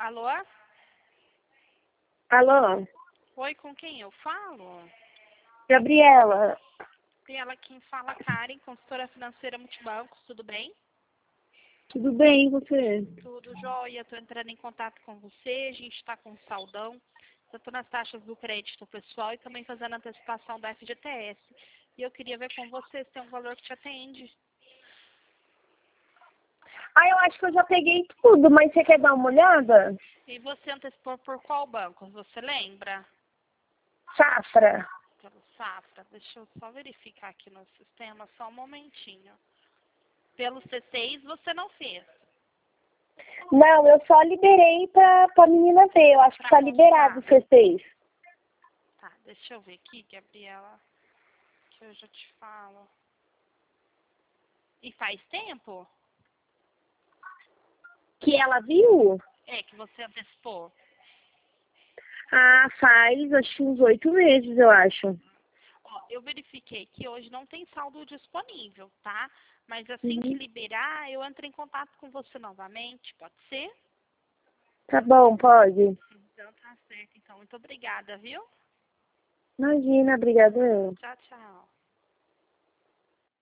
Alô? Alô? Oi, com quem eu falo? Gabriela, Ela quem fala, Karen, consultora financeira Multibancos, tudo bem? tudo bem e você? Tudo jóia, estou entrando em contato com você, a gente está com saldão, tanto nas taxas do crédito pessoal e também fazendo antecipação da FGTS. E eu queria ver com você se tem um valor que te atende. Eu acho que eu já peguei tudo, mas você quer dar uma olhada? E você antecipou por qual banco? Você lembra? Safra. Pelo Safra? Deixa eu só verificar aqui no sistema, só um momentinho. Pelo C6 você não fez. Não, eu só liberei pra menina ver. Eu acho que Pra tá liberado o constar. C6. Tá, deixa eu ver aqui, Gabriela, que eu já te falo. E faz tempo? Que ela viu? É, que você antecipou. Faz acho que uns 8 meses, eu acho. Ó, eu verifiquei que hoje não tem saldo disponível, tá? Mas assim que Uhum. liberar, eu entro em contato com você novamente, pode ser? Tá bom, pode. Então tá certo, então. Muito obrigada, viu? Imagina, obrigada eu. Tchau, tchau.